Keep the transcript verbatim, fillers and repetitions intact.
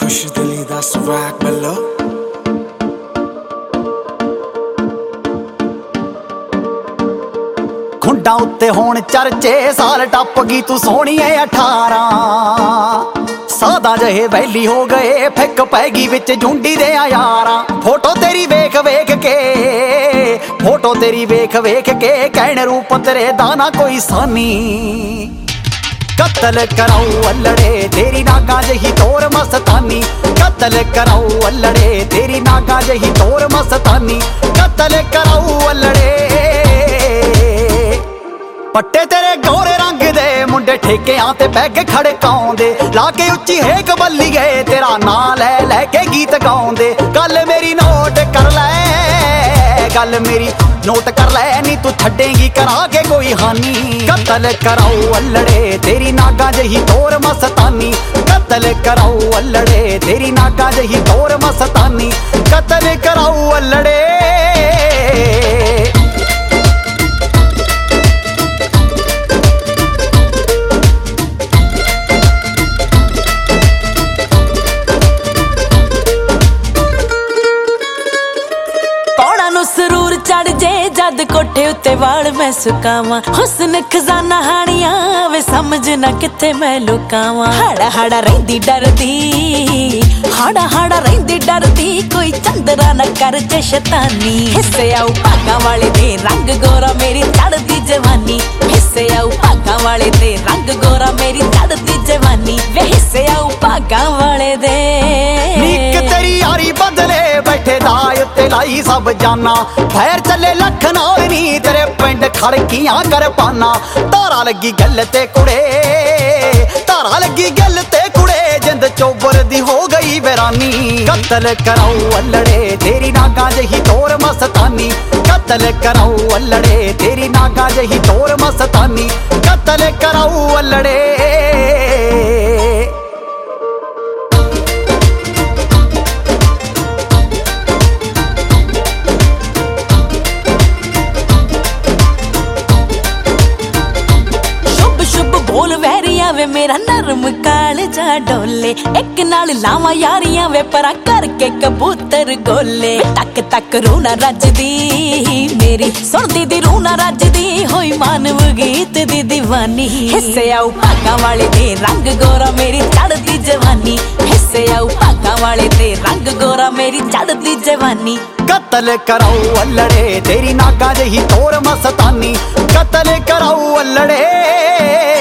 ਮੁਸ਼ਤਲੀ ਦਾ swag ਮਿਲੋ ਖੁੰਡਾਂ ਉੱਤੇ ਹੋਣ ਚਰਚੇ ਸਾਲ ਟੱਪ ਗਈ ਤੂੰ ਸੋਹਣੀਏ ਅਠਾਰਾਂ ਸਾਦਾ ਜਿਹੇ ਵੈਲੀ ਹੋ ਗਏ ਫਿੱਕ ਪੈ ਗਈ ਵਿੱਚ ਝੁੰਡੀ ਦੇ ਯਾਰਾਂ ਫੋਟੋ ਤੇਰੀ ਵੇਖ ਵੇਖ ਕੇ ਫੋਟੋ ਤੇਰੀ ਵੇਖ ਵੇਖ ਕੇ ਕਹਿਣ ਰੂਪ ਤੇਰੇ ਦਾ ਨਾ ਕੋਈ ਸਾਨੀ ਕਤਲ ਕਰਾਉ ਅੱਲੜੇ ਤੇਰੀ ਨਾਗਾ ਜਹੀ ਤੋਰ ਮਸਤਾਨੀ ਕਤਲ ਕਰਾਉ ਅੱਲੜੇ ਤੇਰੀ ਨਾਗਾ ਜਹੀ ਤੋਰ ਮਸਤਾਨੀ ਕਤਲ ਕਰਾਉ ਅੱਲੜੇ ਪੱਟੇ ਤੇਰੇ ਗੋਰੇ ਰੰਗ ਦੇ ਮੁੰਡੇ ਠੇਕਿਆਂ ਤੇ ਬਹਿ ਕੇ ਖੜਕਾਉਂਦੇ ਲਾ ਕੇ ਉੱਚੀ ਹੇਕ ਬੱਲੀਏ ਤੇਰਾ ਨਾਂ ਲੈ ਲੈ ਕੇ ਗੀਤ ਗਾਉਂਦੇ ਗੱਲ ਮੇਰੀ ਨੋਟ ਕਰ ਲੈ ਗੱਲ ਮੇਰੀ ਨੋਟ ਕਰ ਲੈ ਨੀ ਤੂੰ ਛੱਡੇਂਗੀ ਕਰਾ ਕੇ ਕੋਈ ਹਾਨੀ ਕਤਲ ਕਰਾਉ ਅੱਲੜੇ ਤੇਰੀ ਨਾਗਾ ਜਹੀ ਤੋਰ ਮਸਤਾਨੀ ਕਤਲ ਕਰਾਉ ਅੱਲੜੇ ਤੇਰੀ ਨਾਗਾ ਜਹੀ ਤੋਰ ਮਸਤਾਨੀ ਕਤਲ ਕਰਾਉ ਅੱਲੜੇ ਸਰੂਰ ਚੜ ਜੇ ਜਦ ਕੋਠੇ ਉੱਤੇ ਵਾਲ ਮੈਂ ਸੁਕਾਵਾਂ ਹੁਸਨ ਖਜ਼ਾਨਾ ਹਾਣੀਆਂ ਵੇ ਸਮਝ ਨਾ ਕਿੱਥੇ ਮੈਂ ਲੁਕਾਵਾਂ ਹਾੜਾ ਹਾੜਾ ਰਹਿੰਦੀ ਡਰਦੀ ਹਾੜਾ ਹਾੜਾ ਰਹਿੰਦੀ ਡਰਦੀ ਕੋਈ ਚੰਦਰਾ ਨਾ ਕਰ ਜੇ ਸ਼ੈਤਾਨੀ ਹਿੱਸੇ ਆਉ ਭਾਗਾਂ ਵਾਲੇ ਦੇ ਰੰਗ ਗੋਰਾ ਮੇਰੀ ਚੜਦੀ ਜਵਾਨੀ ਹਿੱਸੇ ਆਉ ਭਾਗਾਂ ਵਾਲੇ ਦੇ ਰੰਗ ਗੋਰਾ ਮੇਰੀ ਚੜਦੀ ਜਵਾਨੀ ਵੇ ਹਿੱਸੇ ਆਉ ਭਾਗਾਂ ਵਾਲੇ ਦੇ ਨੀਕ ਤੇਰੀ ਯਾਰੀ ਬਦਲੇ ਬੈਠੇ ਦਾ ਉੱਤੇ ਲਾਈ ਸਭ ਜਾਨਾ ਫੈਰ ਚੱਲੇ ਲੱਖ ਨਾਲ ਨੀ ਤੇਰੇ ਪਿੰਡ ਖੜਕੀਆਂ ਕਰ ਪਾਨਾ ਧਾਰਾ ਲੱਗੀ ਗੱਲ ਤੇ ਕੁੜੇ ਧਾਰਾ ਲੱਗੀ ਗੱਲ ਤੇ ਕੁੜੇ ਜਿੰਦ ਚੋਬਰ ਦੀ ਹੋ ਗਈ ਵੈਰਾਨੀ ਕਤਲ ਕਰਾਉ ਅੱਲੜੇ ਤੇਰੀ ਨਾਗਾ ਜਹੀ ਤੋਰ ਮਸਤਾਨੀ ਕਤਲ ਕਰਾਉ ਅੱਲੜੇ ਤੇਰੀ ਨਾਗਾ ਜਹੀ ਤੋਰ ਮਸਤਾਨੀ ਕਤਲ ਕਰਾਉ ਅੱਲੜੇ ਬੋਲ ਵਹਿਰੀਆਂ ਵੇ ਮੇਰਾ ਨਰਮ ਕਾਲ ਜਾ ਡੋਲੇ ਇੱਕ ਨਾਲ ਲਾਵਾਂ ਯਾਰੀਆਂ ਵੇ ਪਰਾਂ ਕਰਕੇ ਕਬੂਤਰ ਗੋਲੇ ਟੱਕ ਟੱਕ ਰੂਹ ਨਾ ਰੱਜਦੀ ਮੇਰੀ ਸੁਣਦੀ ਦੀ ਰੂਹ ਨਾ ਰੱਜਦੀ ਹੋਈ ਮਾਨਵ ਗੀਤ ਦੀ دیਵਾਨੀ ਹਿੱਸੇ ਆਉ ਭਾਗਾਂ ਵਾਲੇ ਦੇ ਰੰਗ ਗੋਰਾ ਮੇਰੀ ਚੜਦੀ ਜਵਾਨੀ ਹਿੱਸੇ ਆਉ ਭਾਗਾਂ ਵਾਲੇ ਦੇ ਰੰਗ ਗੋਰਾ ਮੇਰੀ ਚੜਦੀ ਜਵਾਨੀ ਕਤਲ ਕਰਾਉ ਅੱਲੜੇ ਤੇਰੀ ਨਾਗਾ ਜਹੀ ਤੋਰ ਮਸਤਾਨੀ ਕਤਲ ਕਰਾਉ ਅੱਲੜੇ